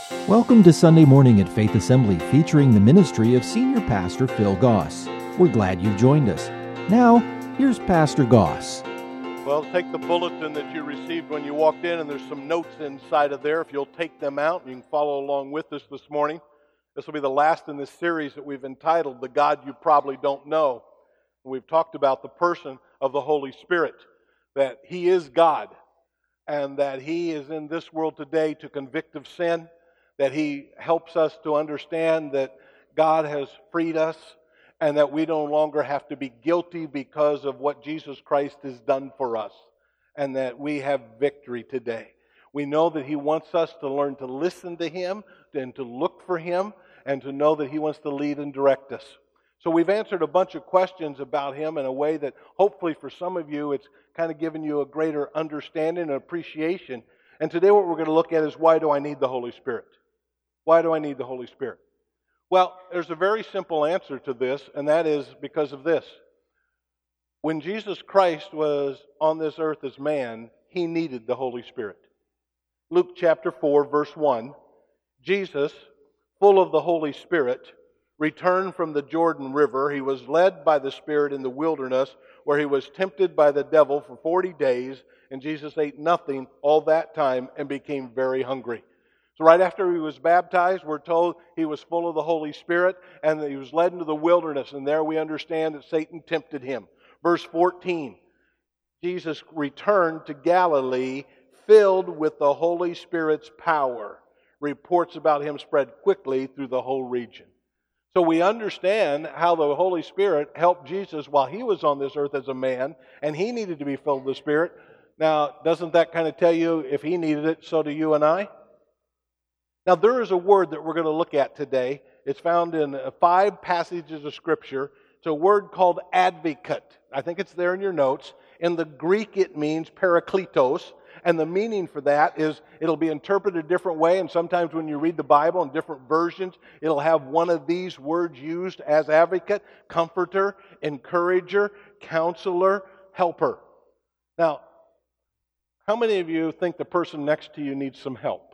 Welcome to Sunday Morning at Faith Assembly, featuring the ministry of Senior Pastor Phil Goss. We're glad you've joined us. Now, here's Pastor Goss. Well, take the bulletin that you received when you walked in, and there's some notes inside of there. If you'll take them out, you can follow along with us this morning. This will be the last in this series that we've entitled, The God You Probably Don't Know. And we've talked about the person of the Holy Spirit, that He is God, and that He is in this world today to convict of sin, that He helps us to understand that God has freed us and that we no longer have to be guilty because of what Jesus Christ has done for us, and that we have victory today. We know that He wants us to learn to listen to Him and to look for Him and to know that He wants to lead and direct us. So we've answered a bunch of questions about Him in a way that hopefully for some of you it's kind of given you a greater understanding and appreciation. And today what we're going to look at is, why do I need the Holy Spirit? Why do I need the Holy Spirit? Well, there's a very simple answer to this, and that is because of this. When Jesus Christ was on this earth as man, He needed the Holy Spirit. Luke chapter 4, verse 1, Jesus, full of the Holy Spirit, returned from the Jordan River. He was led by the Spirit in the wilderness, where He was tempted by the devil for 40 days, and Jesus ate nothing all that time and became very hungry. So right after He was baptized, we're told He was full of the Holy Spirit and that He was led into the wilderness. And there we understand that Satan tempted Him. Verse 14, Jesus returned to Galilee filled with the Holy Spirit's power. Reports about Him spread quickly through the whole region. So we understand how the Holy Spirit helped Jesus while He was on this earth as a man, and He needed to be filled with the Spirit. Now, doesn't that kind of tell you if He needed it, so do you and I? Now, there is a word that we're going to look at today. It's found in 5 passages of Scripture. It's a word called advocate. I think it's there in your notes. In the Greek, it means parakletos. And the meaning for that is it'll be interpreted a different way. And sometimes when you read the Bible in different versions, it'll have one of these words used as advocate: comforter, encourager, counselor, helper. Now, how many of you think the person next to you needs some help?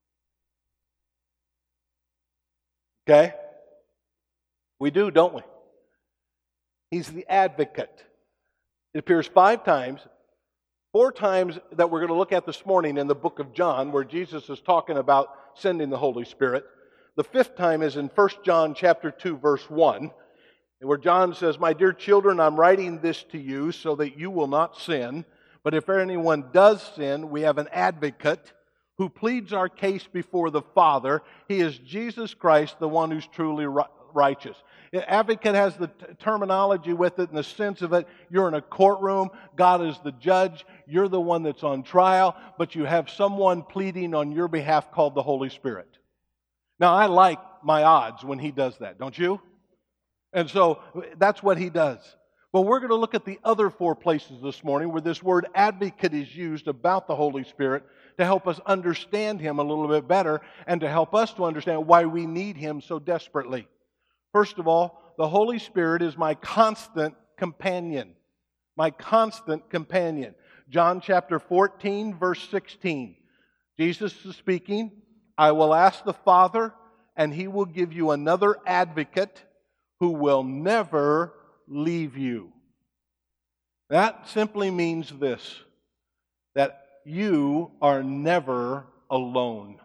Okay? We do, don't we? He's the advocate. It appears 5 times, 4 times that we're going to look at this morning in the book of John, where Jesus is talking about sending the Holy Spirit. The 5th time is in 1 John chapter 2, verse 1, where John says, "My dear children, I'm writing this to you so that you will not sin. But if anyone does sin, we have an advocate who pleads our case before the Father. He is Jesus Christ, the one who's truly righteous." Advocate has the terminology with it in the sense of it. You're in a courtroom. God is the judge. You're the one that's on trial. But you have someone pleading on your behalf called the Holy Spirit. Now, I like my odds when He does that, don't you? And so that's what He does. But we're going to look at the other 4 places this morning where this word advocate is used about the Holy Spirit to help us understand Him a little bit better and to help us to understand why we need Him so desperately. First of all, the Holy Spirit is my constant companion. My constant companion. John chapter 14, verse 16. Jesus is speaking, "I will ask the Father, and He will give you another advocate who will never leave you." That simply means this, that you are never alone.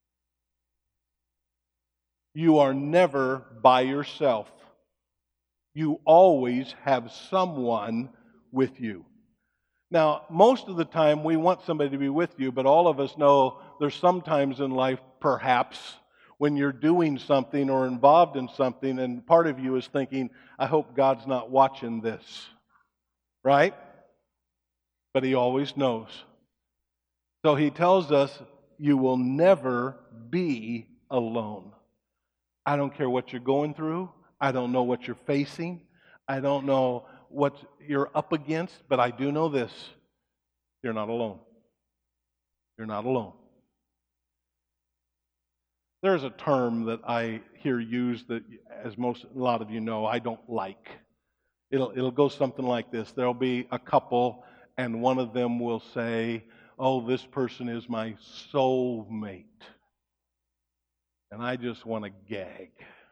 You are never by yourself. You always have someone with you. Now, most of the time we want somebody to be with you, but all of us know there's some times in life, perhaps, when you're doing something or involved in something, and part of you is thinking, I hope God's not watching this. Right? But He always knows. So He tells us, you will never be alone. I don't care what you're going through. I don't know what you're facing. I don't know what you're up against, but I do know this. You're not alone. You're not alone. There's a term that I hear used that, as a lot of you know, I don't like. It'll go something like this. There'll be a couple, and one of them will say, "Oh, this person is my soulmate." And I just want to gag.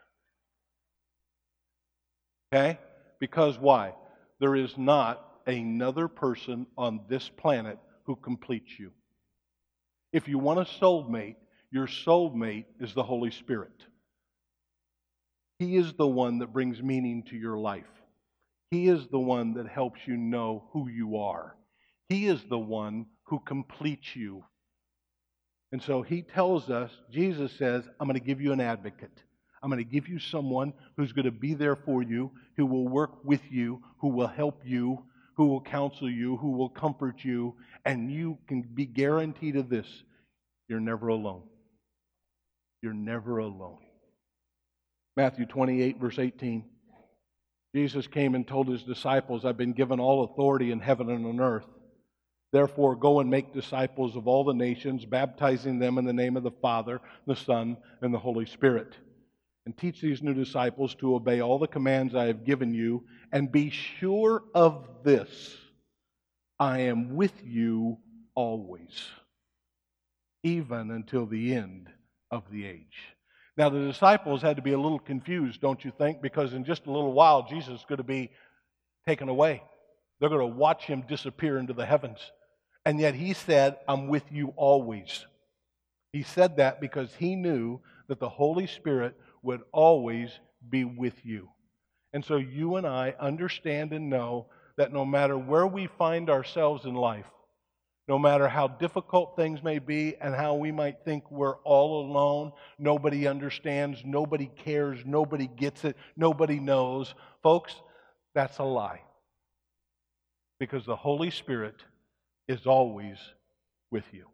Okay? Because why? There is not another person on this planet who completes you. If you want a soulmate, your soulmate is the Holy Spirit. He is the one that brings meaning to your life. He is the one that helps you know who you are. He is the one who completes you. And so he tells us, Jesus says, I'm going to give you an advocate. I'm going to give you someone who's going to be there for you, who will work with you, who will help you, who will counsel you, who will comfort you, and you can be guaranteed of this. You're never alone. You're never alone. Matthew 28, verse 18. Jesus came and told his disciples, I've been given all authority in heaven and on earth. Therefore, go and make disciples of all the nations, baptizing them in the name of the Father, the Son, and the Holy Spirit. And teach these new disciples to obey all the commands I have given you, and be sure of this, I am with you always, even until the end of the age. Now, the disciples had to be a little confused, don't you think? Because in just a little while, Jesus is going to be taken away. They're going to watch him disappear into the heavens. And yet he said, I'm with you always. He said that because he knew that the Holy Spirit would always be with you. And so you and I understand and know that no matter where we find ourselves in life, no matter how difficult things may be and how we might think we're all alone, nobody understands, nobody cares, nobody gets it, nobody knows. Folks, that's a lie. Because the Holy Spirit is always with you.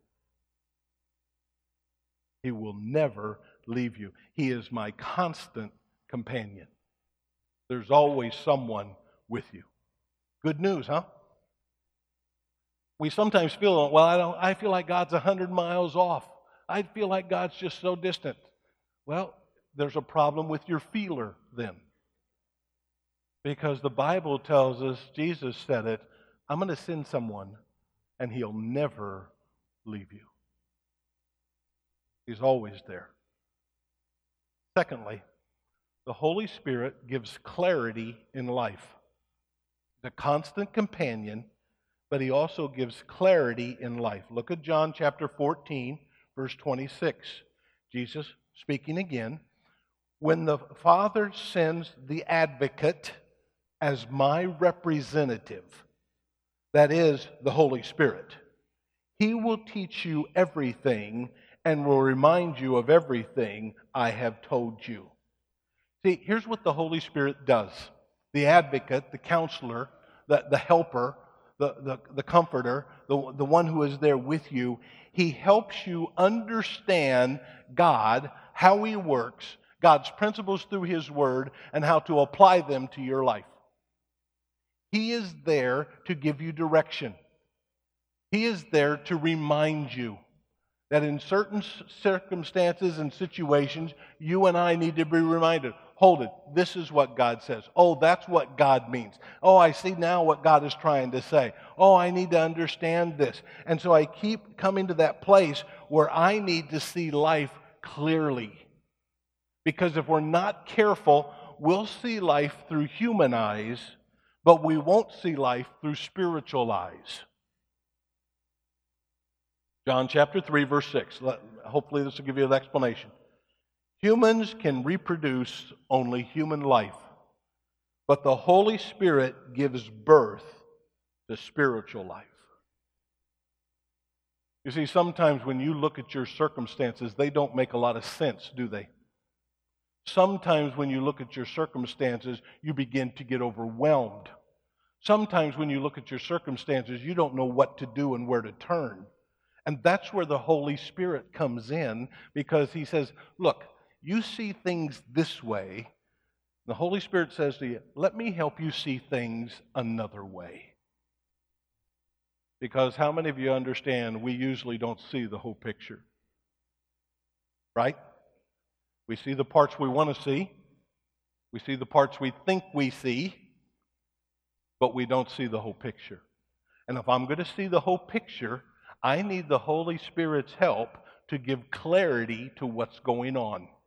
He will never leave you. He is my constant companion. There's always someone with you. Good news, huh? We sometimes feel, well, I feel like God's 100 miles off. I feel like God's just so distant. Well, there's a problem with your feeler then. Because the Bible tells us, Jesus said it, I'm going to send someone and he'll never leave you. He's always there. Secondly, the Holy Spirit gives clarity in life. The constant companion, but he also gives clarity in life. Look at John chapter 14, verse 26. Jesus speaking again. When the Father sends the advocate as my representative, that is the Holy Spirit, he will teach you everything and will remind you of everything I have told you. See, here's what the Holy Spirit does. The advocate, the counselor, the helper, the comforter, the one who is there with you, he helps you understand God, how he works, God's principles through his word, and how to apply them to your life. He is there to give you direction. He is there to remind you that in certain circumstances and situations, you and I need to be reminded, hold it, this is what God says. Oh, that's what God means. Oh, I see now what God is trying to say. Oh, I need to understand this. And so I keep coming to that place where I need to see life clearly. Because if we're not careful, we'll see life through human eyes, but we won't see life through spiritual eyes. John chapter 3, verse 6. Hopefully this will give you an explanation. Humans can reproduce only human life, but the Holy Spirit gives birth to spiritual life. You see, sometimes when you look at your circumstances, they don't make a lot of sense, do they? Sometimes when you look at your circumstances, you begin to get overwhelmed. Sometimes when you look at your circumstances, you don't know what to do and where to turn. And that's where the Holy Spirit comes in, because he says, look, you see things this way. The Holy Spirit says to you, let me help you see things another way. Because how many of you understand we usually don't see the whole picture? Right? We see the parts we want to see. We see the parts we think we see. But we don't see the whole picture. And if I'm going to see the whole picture, I need the Holy Spirit's help to give clarity to what's going on.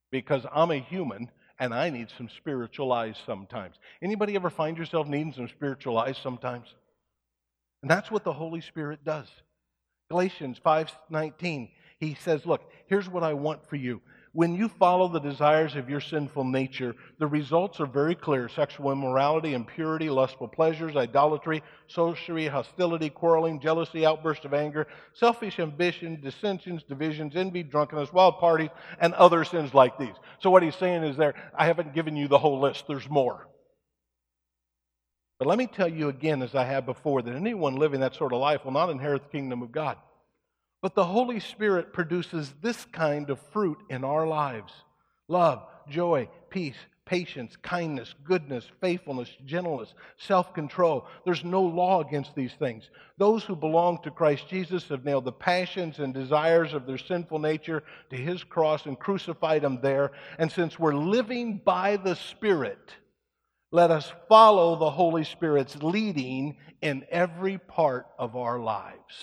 because I'm a human and I need some spiritual eyes sometimes. Anybody ever find yourself needing some spiritual eyes sometimes? And that's what the Holy Spirit does. Galatians 5:19, he says, look, here's what I want for you. When you follow the desires of your sinful nature, the results are very clear. Sexual immorality, impurity, lustful pleasures, idolatry, sorcery, hostility, quarreling, jealousy, outbursts of anger, selfish ambition, dissensions, divisions, envy, drunkenness, wild parties, and other sins like these. So what he's saying is there, I haven't given you the whole list. There's more. But let me tell you again, as I have before, that anyone living that sort of life will not inherit the kingdom of God. But the Holy Spirit produces this kind of fruit in our lives: love, joy, peace, patience, kindness, goodness, faithfulness, gentleness, self-control. There's no law against these things. Those who belong to Christ Jesus have nailed the passions and desires of their sinful nature to His cross and crucified them there. And since we're living by the Spirit, let us follow the Holy Spirit's leading in every part of our lives.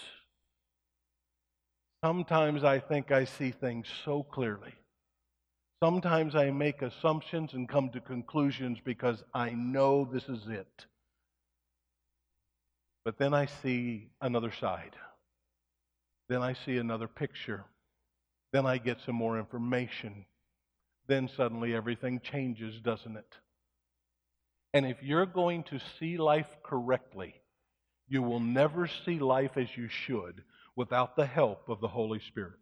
Sometimes I think I see things so clearly. Sometimes I make assumptions and come to conclusions because I know this is it. But then I see another side. Then I see another picture. Then I get some more information. Then suddenly everything changes, doesn't it? And if you're going to see life correctly, you will never see life as you should without the help of the Holy Spirit.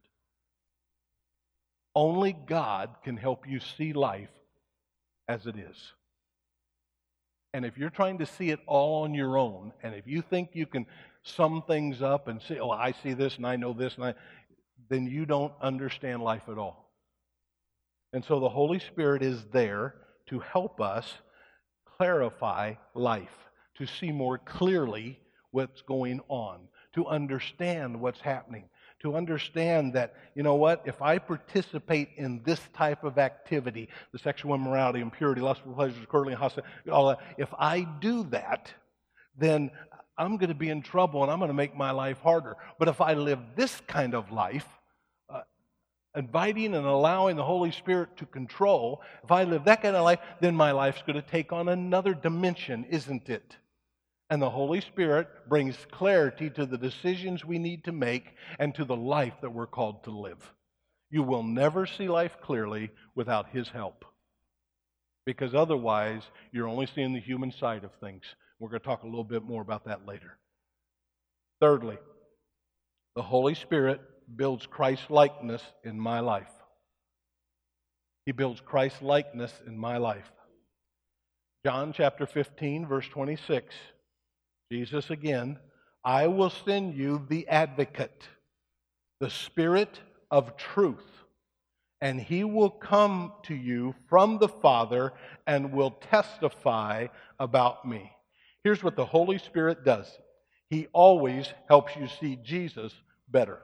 Only God can help you see life as it is. And if you're trying to see it all on your own, and if you think you can sum things up and say, oh, I see this and I know this, then you don't understand life at all. And so the Holy Spirit is there to help us clarify life, to see more clearly what's going on, to understand what's happening, to understand that, you know what, if I participate in this type of activity, the sexual immorality, impurity, lustful pleasures, quarreling, hostility, all that, if I do that, then I'm going to be in trouble and I'm going to make my life harder. But if I live this kind of life, inviting and allowing the Holy Spirit to control, if I live that kind of life, then my life's going to take on another dimension, isn't it? And the Holy Spirit brings clarity to the decisions we need to make and to the life that we're called to live. You will never see life clearly without His help, because otherwise you're only seeing the human side of things. We're going to talk a little bit more about that later. Thirdly, the Holy Spirit builds Christ-likeness in my life. He builds Christ-likeness in my life. John chapter 15, verse 26. Jesus again, I will send you the advocate, the Spirit of truth, and He will come to you from the Father and will testify about me. Here's what the Holy Spirit does. He always helps you see Jesus better.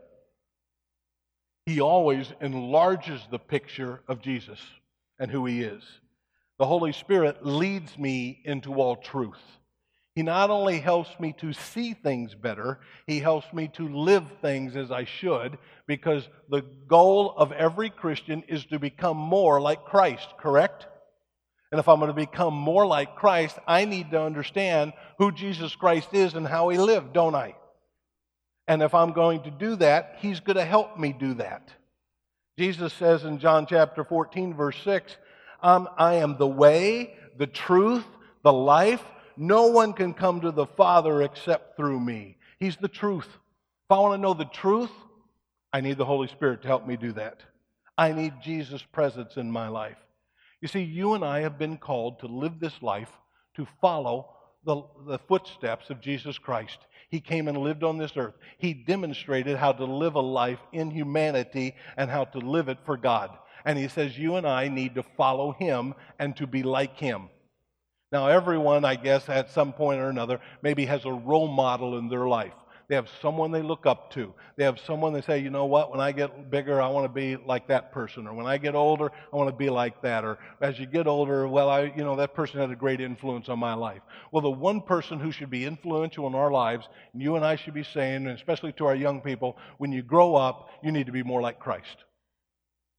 He always enlarges the picture of Jesus and who He is. The Holy Spirit leads me into all truth. He not only helps me to see things better, He helps me to live things as I should, because the goal of every Christian is to become more like Christ, correct? And if I'm going to become more like Christ, I need to understand who Jesus Christ is and how He lived, don't I? And if I'm going to do that, He's going to help me do that. Jesus says in John chapter 14, verse 6, I am the way, the truth, the life. No one can come to the Father except through me. He's the truth. If I want to know the truth, I need the Holy Spirit to help me do that. I need Jesus' presence in my life. You see, you and I have been called to live this life, to follow the footsteps of Jesus Christ. He came and lived on this earth. He demonstrated how to live a life in humanity and how to live it for God. And He says you and I need to follow Him and to be like Him. Now, everyone, I guess, at some point or another, maybe has a role model in their life. They have someone they look up to. They have someone they say, you know what, when I get bigger, I want to be like that person. Or when I get older, I want to be like that. Or as you get older, well, that person had a great influence on my life. Well, the one person who should be influential in our lives, and you and I should be saying, and especially to our young people, when you grow up, you need to be more like Christ.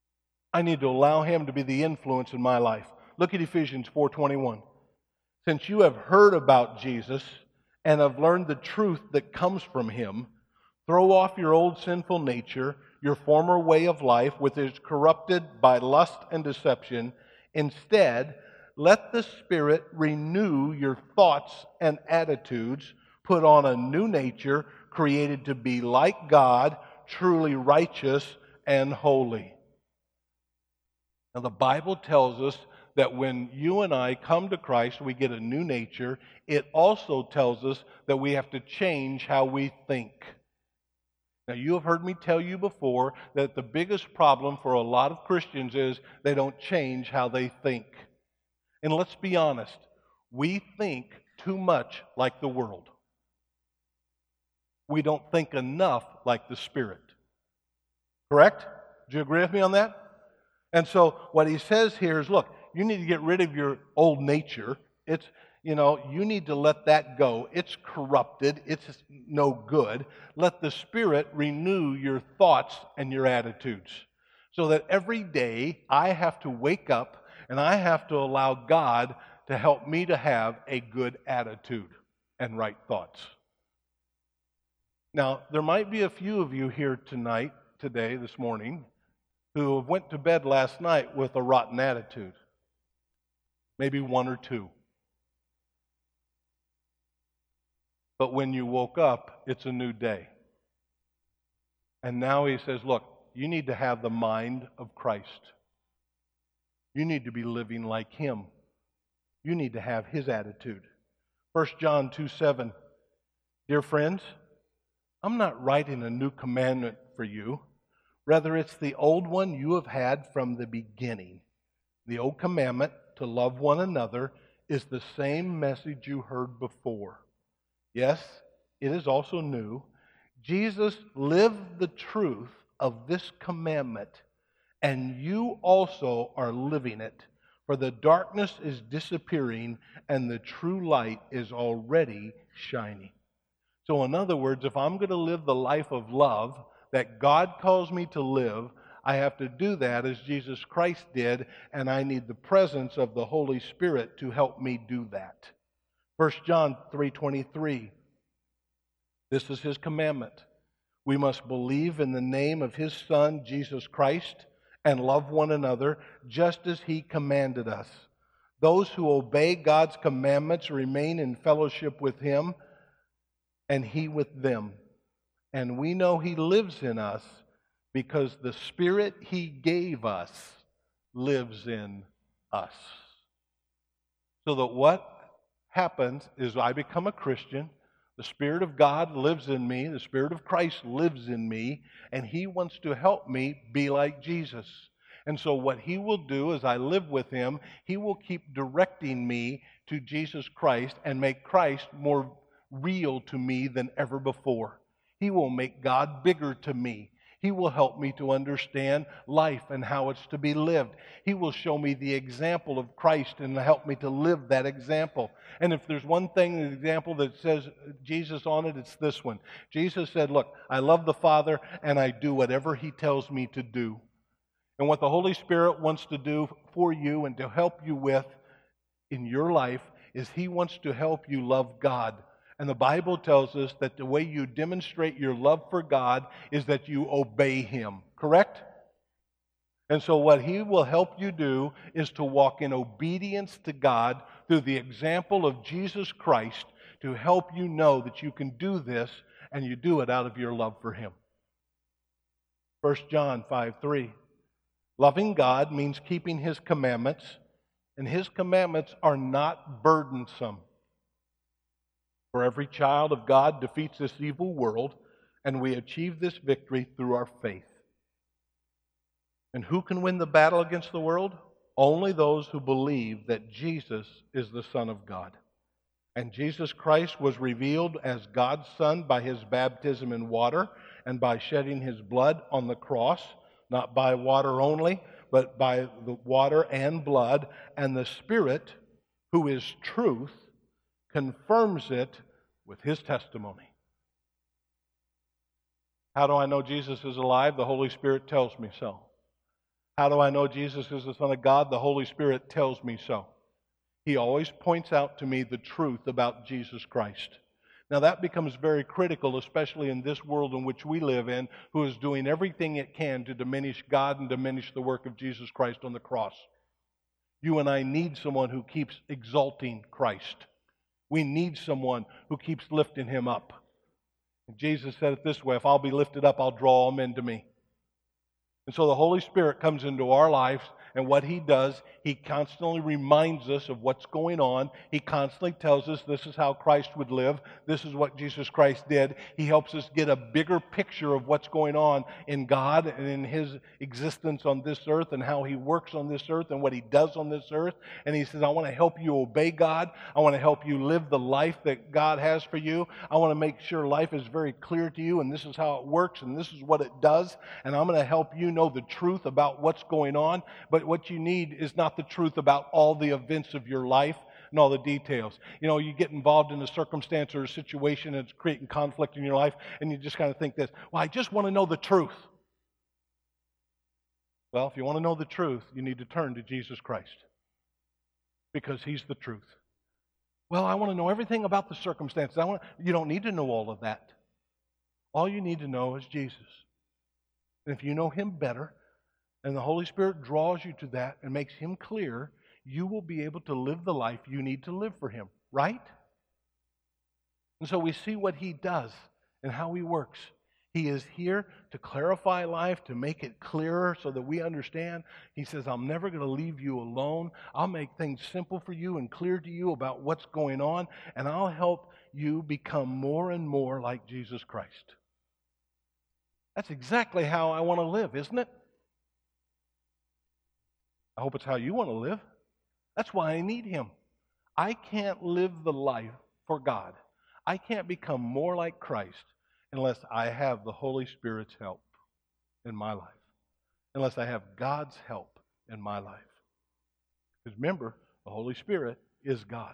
I need to allow Him to be the influence in my life. Look at Ephesians 4:21. Since you have heard about Jesus and have learned the truth that comes from Him, throw off your old sinful nature, your former way of life, which is corrupted by lust and deception. Instead, let the Spirit renew your thoughts and attitudes. Put on a new nature, created to be like God, truly righteous and holy. Now, the Bible tells us that when you and I come to Christ, we get a new nature. It also tells us that we have to change how we think. Now, you have heard me tell you before that the biggest problem for a lot of Christians is they don't change how they think. And let's be honest, we think too much like the world. We don't think enough like the Spirit. Correct? Do you agree with me on that? And so what he says here is, look, you need to get rid of your old nature. It's, you need to let that go. It's corrupted. It's no good. Let the Spirit renew your thoughts and your attitudes. So that every day I have to wake up and I have to allow God to help me to have a good attitude and right thoughts. Now, there might be a few of you here today, this morning, who went to bed last night with a rotten attitude. Maybe one or two. But when you woke up, it's a new day. And now he says, look, you need to have the mind of Christ. You need to be living like Him. You need to have His attitude. 1 John 2:7. Dear friends, I'm not writing a new commandment for you. Rather, it's the old one you have had from the beginning. The old commandment to love one another is the same message you heard before. Yes, it is also new. Jesus lived the truth of this commandment, and you also are living it. For the darkness is disappearing, and the true light is already shining. So in other words, if I'm going to live the life of love that God calls me to live, I have to do that as Jesus Christ did, and I need the presence of the Holy Spirit to help me do that. 1 John 3:23. This is His commandment. We must believe in the name of His Son, Jesus Christ, and love one another just as He commanded us. Those who obey God's commandments remain in fellowship with Him, and He with them. And we know He lives in us because the Spirit He gave us lives in us. So that what happens is I become a Christian, the Spirit of God lives in me, the Spirit of Christ lives in me, and He wants to help me be like Jesus. And so what He will do as I live with Him, He will keep directing me to Jesus Christ and make Christ more real to me than ever before. He will make God bigger to me. He will help me to understand life and how it's to be lived. He will show me the example of Christ and help me to live that example. And if there's one thing, the example that says Jesus on it, it's this one. Jesus said, look, I love the Father and I do whatever He tells me to do. And what the Holy Spirit wants to do for you and to help you with in your life is He wants to help you love God. And the Bible tells us that the way you demonstrate your love for God is that you obey Him. Correct? And so what He will help you do is to walk in obedience to God through the example of Jesus Christ to help you know that you can do this and you do it out of your love for Him. 1 John 5:3. Loving God means keeping His commandments, and His commandments are not burdensome. For every child of God defeats this evil world, and we achieve this victory through our faith. And who can win the battle against the world? Only those who believe that Jesus is the Son of God. And Jesus Christ was revealed as God's Son by His baptism in water and by shedding His blood on the cross, not by water only, but by the water and blood, and the Spirit, who is truth, confirms it with His testimony. How do I know Jesus is alive? The Holy Spirit tells me so. How do I know Jesus is the Son of God? The Holy Spirit tells me so. He always points out to me the truth about Jesus Christ. Now that becomes very critical, especially in this world in which we live in, who is doing everything it can to diminish God and diminish the work of Jesus Christ on the cross. You and I need someone who keeps exalting Christ. We need someone who keeps lifting Him up. And Jesus said it this way, if I'll be lifted up, I'll draw all men to me. And so the Holy Spirit comes into our lives, and what He does, He constantly reminds us of what's going on. He constantly tells us this is how Christ would live. This is what Jesus Christ did. He helps us get a bigger picture of what's going on in God and in His existence on this earth and how He works on this earth and what He does on this earth. And He says, I want to help you obey God. I want to help you live the life that God has for you. I want to make sure life is very clear to you, and this is how it works, and this is what it does. And I'm going to help you know the truth about what's going on. But what you need is not the truth about all the events of your life and all the details. You know, you get involved in a circumstance or a situation that's creating conflict in your life, and you just kind of think this, well, I just want to know the truth. Well, if you want to know the truth, you need to turn to Jesus Christ, because He's the truth. Well, I want to know everything about the circumstances. You don't need to know all of that. All you need to know is Jesus. And if you know Him better, and the Holy Spirit draws you to that and makes Him clear, you will be able to live the life you need to live for Him, right? And so we see what He does and how He works. He is here to clarify life, to make it clearer so that we understand. He says, I'm never going to leave you alone. I'll make things simple for you and clear to you about what's going on, and I'll help you become more and more like Jesus Christ. That's exactly how I want to live, isn't it? I hope it's how you want to live. That's why I need Him. I can't live the life for God. I can't become more like Christ unless I have the Holy Spirit's help in my life. Unless I have God's help in my life. Because remember, the Holy Spirit is God.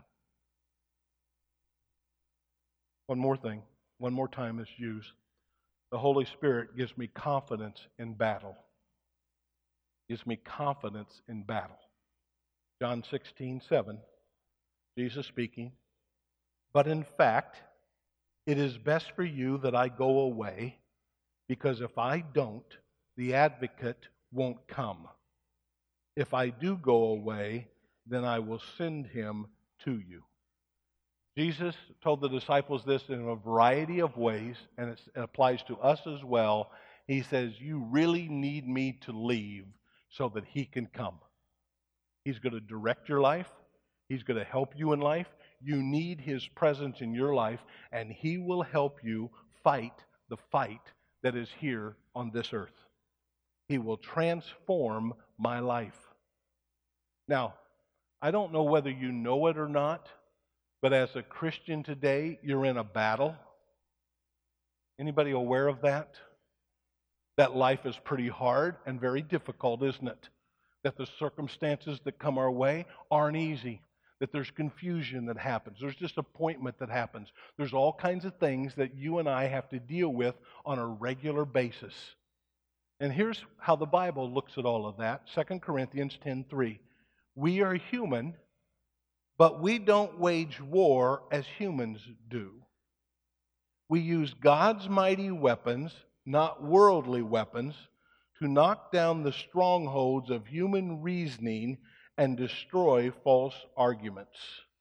One more thing. One more time it's used. The Holy Spirit gives me confidence in battle. Gives me confidence in battle. John 16:7, Jesus speaking, but in fact, it is best for you that I go away, because if I don't, the advocate won't come. If I do go away, then I will send him to you. Jesus told the disciples this in a variety of ways, and it applies to us as well. He says, you really need me to leave so that He can come. He's going to direct your life. He's going to help you in life. You need His presence in your life, and He will help you fight the fight that is here on this earth. He will transform my life. Now, I don't know whether you know it or not, but as a Christian today, you're in a battle. Anybody aware of that? That life is pretty hard and very difficult, isn't it? That the circumstances that come our way aren't easy. That there's confusion that happens. There's disappointment that happens. There's all kinds of things that you and I have to deal with on a regular basis. And here's how the Bible looks at all of that. 2 Corinthians 10:3. We are human, but we don't wage war as humans do. We use God's mighty weapons, not worldly weapons, to knock down the strongholds of human reasoning and destroy false arguments.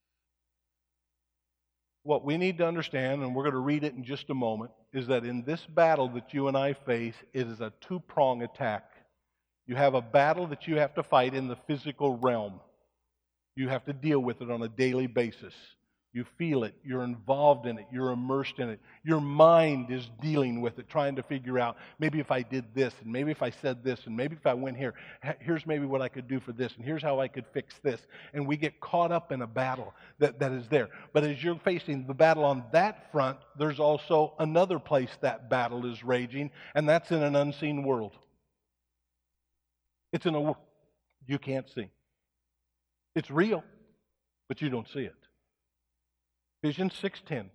What we need to understand, and we're going to read it in just a moment, is that in this battle that you and I face, it is a two-prong attack. You have a battle that you have to fight in the physical realm. You have to deal with it on a daily basis. You feel it. You're involved in it. You're immersed in it. Your mind is dealing with it, trying to figure out, maybe if I did this, and maybe if I said this, and maybe if I went here, here's maybe what I could do for this, and here's how I could fix this. And we get caught up in a battle that is there. But as you're facing the battle on that front, there's also another place that battle is raging, and that's in an unseen world. It's in a world you can't see. It's real, but you don't see it. Ephesians 6:10.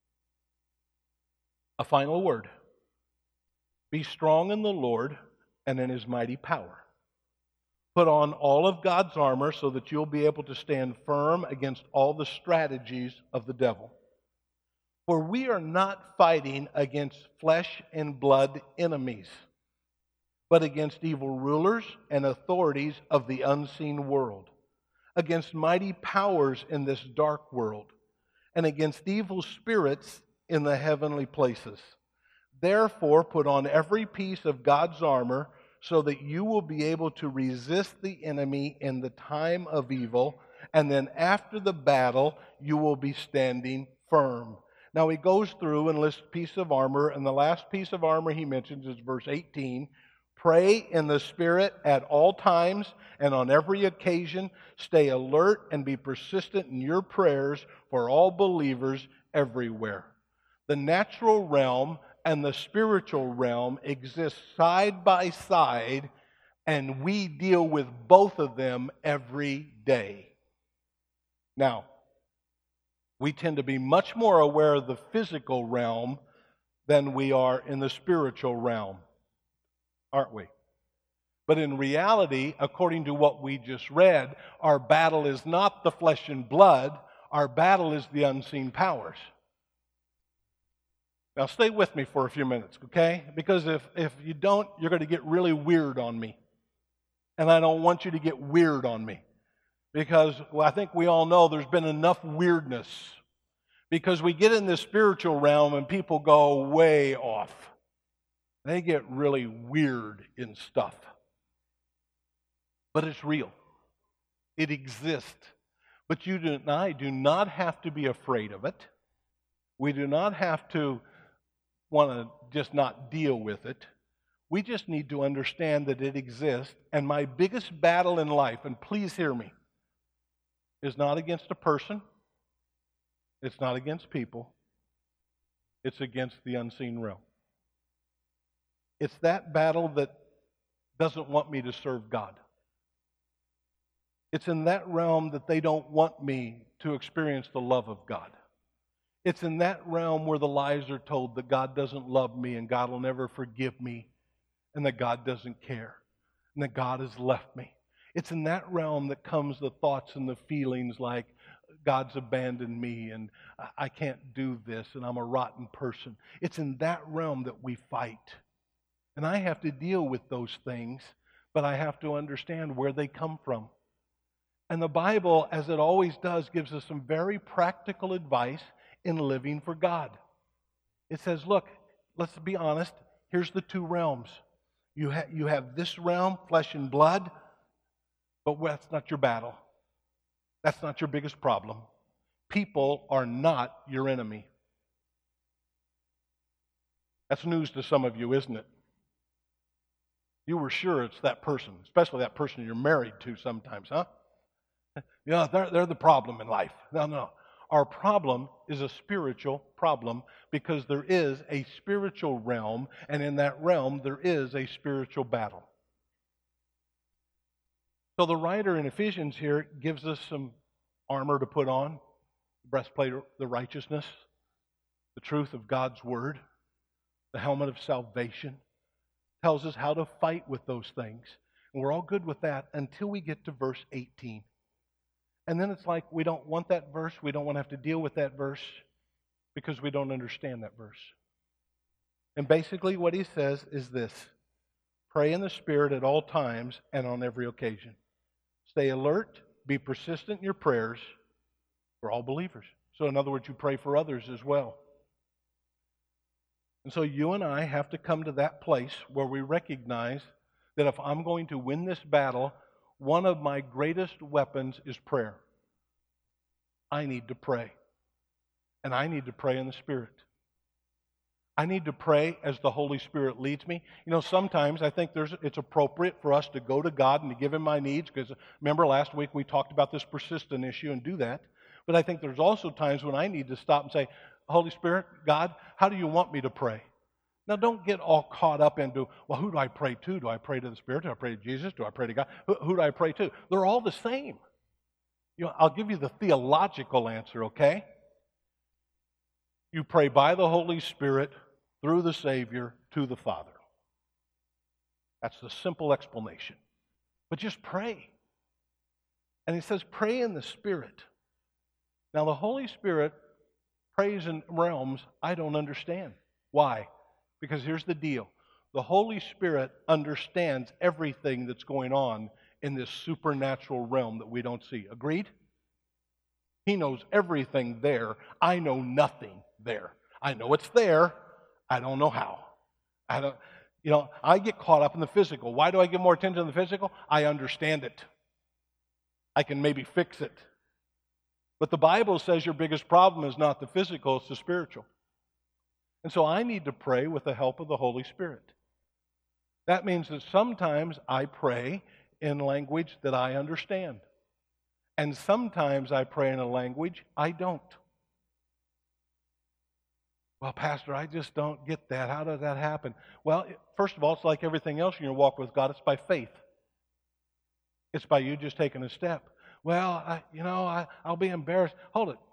A final word. Be strong in the Lord and in His mighty power. Put on all of God's armor so that you'll be able to stand firm against all the strategies of the devil. For we are not fighting against flesh and blood enemies, but against evil rulers and authorities of the unseen world, against mighty powers in this dark world, and against evil spirits in the heavenly places. Therefore, put on every piece of God's armor so that you will be able to resist the enemy in the time of evil, and then after the battle, you will be standing firm. Now he goes through and lists piece of armor, and the last piece of armor he mentions is verse 18. Pray in the Spirit at all times and on every occasion. Stay alert and be persistent in your prayers for all believers everywhere. The natural realm and the spiritual realm exist side by side, and we deal with both of them every day. Now, we tend to be much more aware of the physical realm than we are in the spiritual realm, aren't we? But in reality, according to what we just read, our battle is not the flesh and blood, our battle is the unseen powers. Now stay with me for a few minutes, okay? Because if you don't, you're going to get really weird on me. And I don't want you to get weird on me. Because I think we all know there's been enough weirdness. Because we get in this spiritual realm and people go way off. They get really weird in stuff. But it's real. It exists. But you and I do not have to be afraid of it. We do not have to want to just not deal with it. We just need to understand that it exists. And my biggest battle in life, and please hear me, is not against a person. It's not against people. It's against the unseen realm. It's that battle that doesn't want me to serve God. It's in that realm that they don't want me to experience the love of God. It's in that realm where the lies are told that God doesn't love me and God will never forgive me and that God doesn't care and that God has left me. It's in that realm that comes the thoughts and the feelings like God's abandoned me and I can't do this and I'm a rotten person. It's in that realm that we fight. And I have to deal with those things, but I have to understand where they come from. And the Bible, as it always does, gives us some very practical advice in living for God. It says, look, let's be honest, here's the two realms. You have this realm, flesh and blood, but that's not your battle. That's not your biggest problem. People are not your enemy. That's news to some of you, isn't it? You were sure it's that person, especially that person you're married to sometimes, huh? Yeah, they're the problem in life. No. Our problem is a spiritual problem because there is a spiritual realm, and in that realm there is a spiritual battle. So the writer in Ephesians here gives us some armor to put on, breastplate of the righteousness, the truth of God's word, the helmet of salvation, tells us how to fight with those things. And we're all good with that until we get to verse 18. And then it's like we don't want that verse. We don't want to have to deal with that verse because we don't understand that verse. And basically what he says is this: pray in the Spirit at all times and on every occasion. Stay alert, be persistent in your prayers for all believers. So in other words, you pray for others as well. And so you and I have to come to that place where we recognize that if I'm going to win this battle, one of my greatest weapons is prayer. I need to pray. And I need to pray in the Spirit. I need to pray as the Holy Spirit leads me. You know, sometimes I think it's appropriate for us to go to God and to give Him my needs, because remember last week we talked about this persistent issue and do that. But I think there's also times when I need to stop and say, Holy Spirit, God, how do you want me to pray? Now, don't get all caught up into, well, who do I pray to? Do I pray to the Spirit? Do I pray to Jesus? Do I pray to God? Who do I pray to? They're all the same. You know, I'll give you the theological answer, okay? You pray by the Holy Spirit, through the Savior, to the Father. That's the simple explanation. But just pray. And he says, pray in the Spirit. Now, the Holy Spirit prays in realms I don't understand. Why? Because here's the deal. The Holy Spirit understands everything that's going on in this supernatural realm that we don't see. Agreed? He knows everything there. I know nothing there. I know it's there. I don't know how. I get caught up in the physical. Why do I give more attention to the physical? I understand it. I can maybe fix it. But the Bible says your biggest problem is not the physical, it's the spiritual. And so I need to pray with the help of the Holy Spirit. That means that sometimes I pray in language that I understand. And sometimes I pray in a language I don't. Well, Pastor, I just don't get that. How does that happen? Well, first of all, it's like everything else in your walk with God. It's by faith. It's by you just taking a step. Well, I'll be embarrassed. Hold it.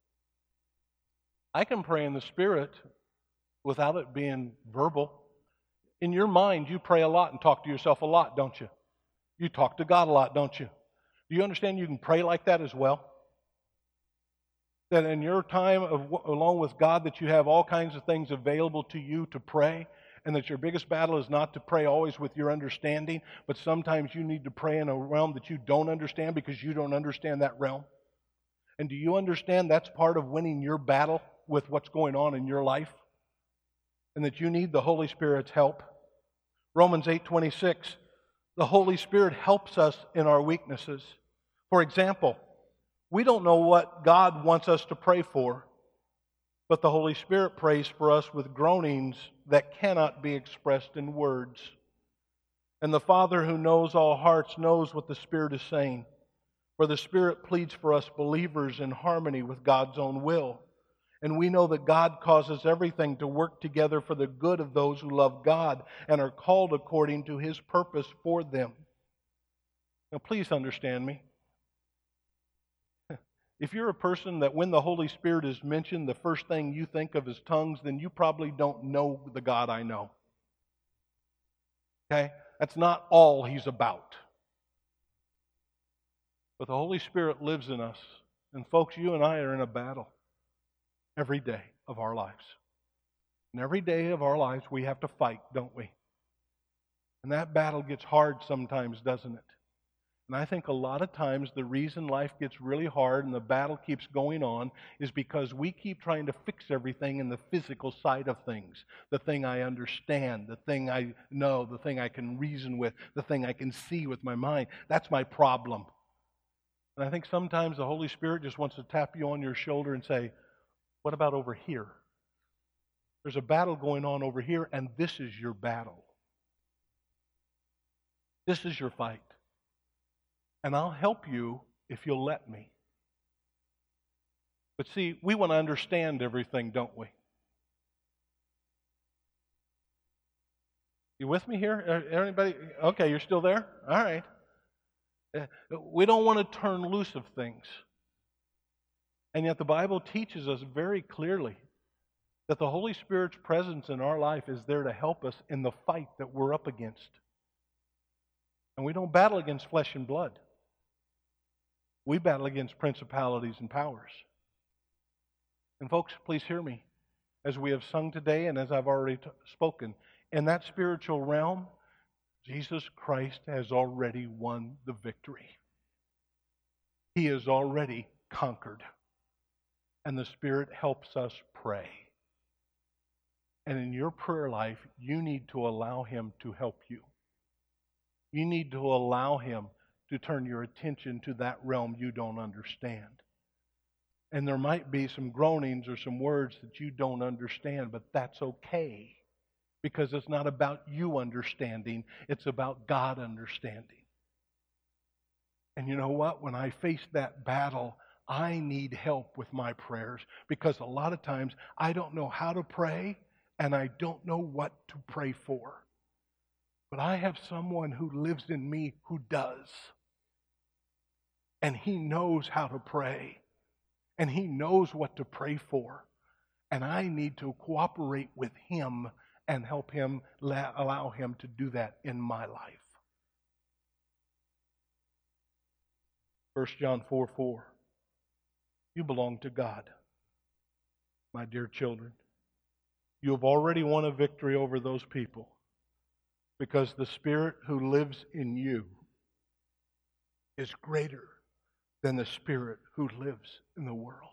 I can pray in the Spirit without it being verbal. In your mind, you pray a lot and talk to yourself a lot, don't you? You talk to God a lot, don't you? Do you understand you can pray like that as well? That in your time along with God, that you have all kinds of things available to you to pray, and that your biggest battle is not to pray always with your understanding, but sometimes you need to pray in a realm that you don't understand because you don't understand that realm. And do you understand that's part of winning your battle with what's going on in your life? And that you need the Holy Spirit's help? Romans 8:26, the Holy Spirit helps us in our weaknesses. For example, we don't know what God wants us to pray for, but the Holy Spirit prays for us with groanings that cannot be expressed in words. And the Father who knows all hearts knows what the Spirit is saying, for the Spirit pleads for us believers in harmony with God's own will. And we know that God causes everything to work together for the good of those who love God and are called according to His purpose for them. Now, please understand me. If you're a person that when the Holy Spirit is mentioned, the first thing you think of is tongues, then you probably don't know the God I know. Okay? That's not all He's about. But the Holy Spirit lives in us. And folks, you and I are in a battle every day of our lives. And every day of our lives we have to fight, don't we? And that battle gets hard sometimes, doesn't it? And I think a lot of times the reason life gets really hard and the battle keeps going on is because we keep trying to fix everything in the physical side of things. The thing I understand, the thing I know, the thing I can reason with, the thing I can see with my mind. That's my problem. And I think sometimes the Holy Spirit just wants to tap you on your shoulder and say, what about over here? There's a battle going on over here, and this is your battle. This is your fight. And I'll help you if you'll let me. But see, we want to understand everything, don't we? You with me here? Anybody? Okay, you're still there? All right. We don't want to turn loose of things. And yet the Bible teaches us very clearly that the Holy Spirit's presence in our life is there to help us in the fight that we're up against. And we don't battle against flesh and blood. We battle against principalities and powers. And folks, please hear me. As we have sung today and as I've already spoken, in that spiritual realm, Jesus Christ has already won the victory. He has already conquered. And the Spirit helps us pray. And in your prayer life, you need to allow Him to help you. You need to allow Him to turn your attention to that realm you don't understand. And there might be some groanings or some words that you don't understand, but that's okay. Because it's not about you understanding, it's about God understanding. And you know what? When I face that battle, I need help with my prayers. Because a lot of times, I don't know how to pray, and I don't know what to pray for. But I have someone who lives in me who does. And He knows how to pray. And He knows what to pray for. And I need to cooperate with Him and help Him, allow Him to do that in my life. 1 John 4:4. You belong to God, my dear children. You have already won a victory over those people because the Spirit who lives in you is greater than the spirit who lives in the world.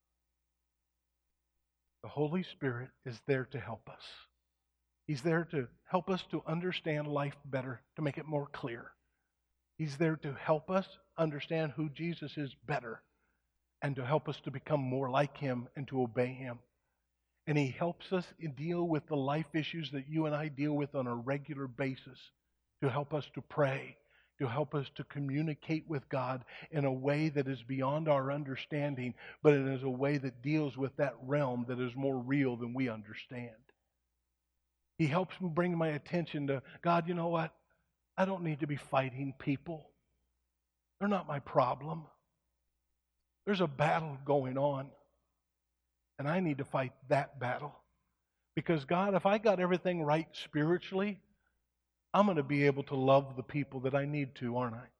The Holy Spirit is there to help us. He's there to help us to understand life better, to make it more clear. He's there to help us understand who Jesus is better and to help us to become more like Him and to obey Him. And He helps us deal with the life issues that you and I deal with on a regular basis, to help us to pray, to help us to communicate with God in a way that is beyond our understanding, but it is a way that deals with that realm that is more real than we understand. He helps me bring my attention to, God, you know what? I don't need to be fighting people. They're not my problem. There's a battle going on, and I need to fight that battle. Because God, if I got everything right spiritually, I'm going to be able to love the people that I need to, aren't I?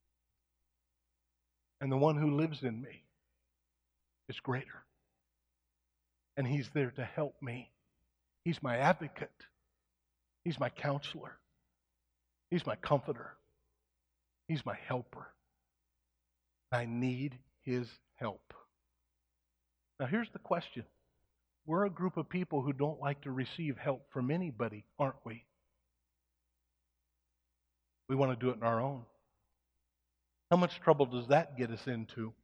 And the one who lives in me is greater. And He's there to help me. He's my advocate. He's my counselor. He's my comforter. He's my helper. I need His help. Now here's the question. We're a group of people who don't like to receive help from anybody, aren't we? We want to do it on our own. How much trouble does that get us into?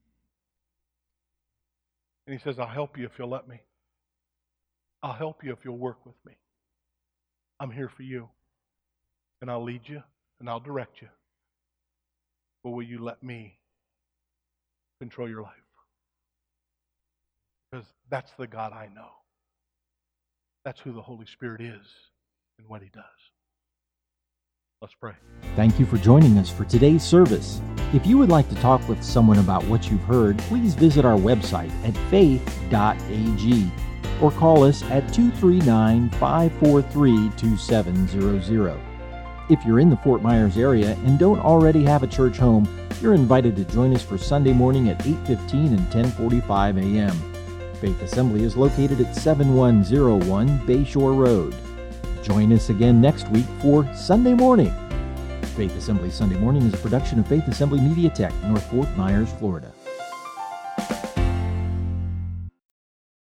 And He says, I'll help you if you'll let me. I'll help you if you'll work with me. I'm here for you. And I'll lead you and I'll direct you. But will you let me control your life? Because that's the God I know. That's who the Holy Spirit is and what He does. Let's pray. Thank you for joining us for today's service. If you would like to talk with someone about what you've heard, please visit our website at faith.ag or call us at 239-543-2700. If you're in the Fort Myers area and don't already have a church home, you're invited to join us for Sunday morning at 8:15 and 10:45 a.m. Faith Assembly is located at 7101 Bayshore Road. Join us again next week for Sunday Morning. Faith Assembly Sunday Morning is a production of Faith Assembly Media Tech, North Fort Myers, Florida.